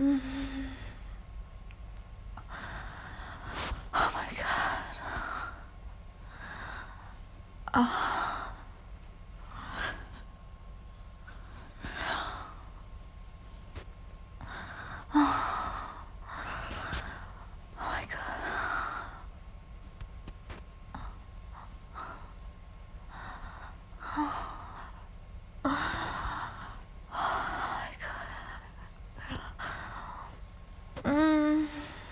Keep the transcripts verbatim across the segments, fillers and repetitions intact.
Mm. Oh my god. Oh. Oh. Oh my god. Oh. Oh my god. Mm.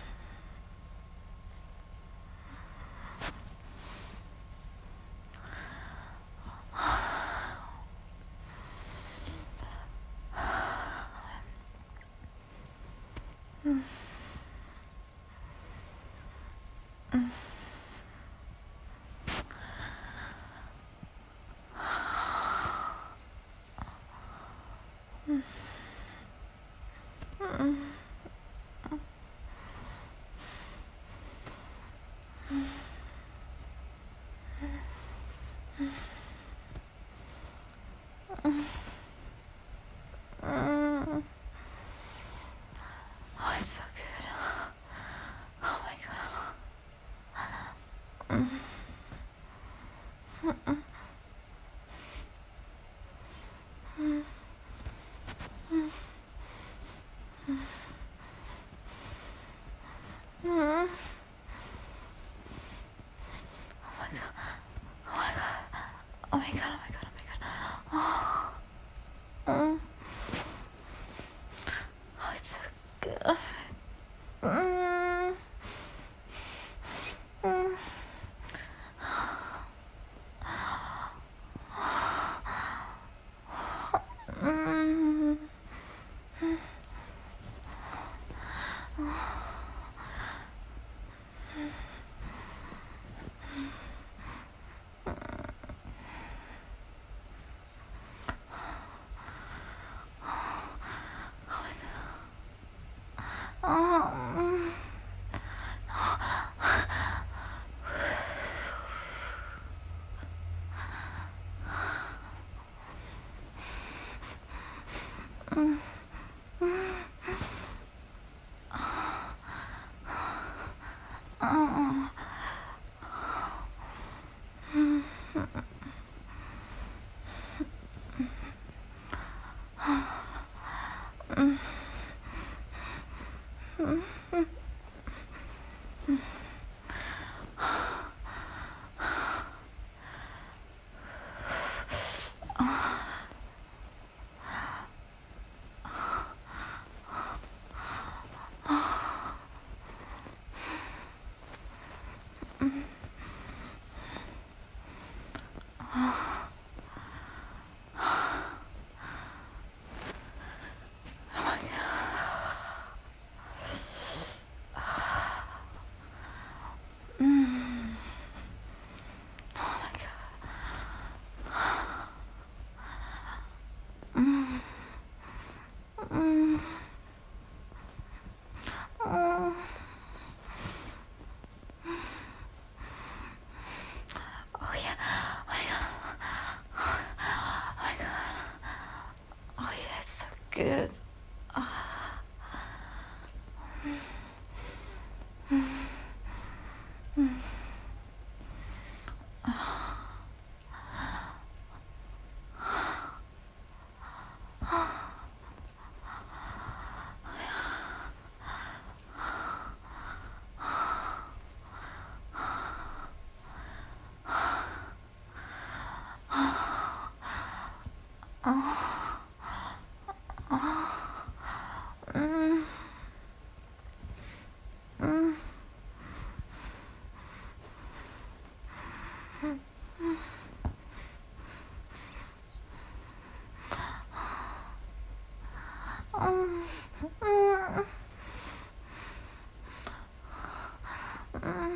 Mm. Mm. Mm. Mm. Mm. Oh, it's so good. Oh my god. Mm. Mm. Mm. Mm. Mm. Oh my god. Oh my god. Oh my god. Oh my god. Oh my god. Oh. Mm. Oh, it's so good. Mm. Mm. Mm. Oh. Mm. Oh. Mm. Mm. Mm. Mm. Oh my god. Mm. Mm. Oh. Oh yeah. Oh my god. Oh my god. Oh yeah, it's so good. Oh. Mm. Mm. Oh. Oh. Mm. Mm. Mm. Mm. Mm.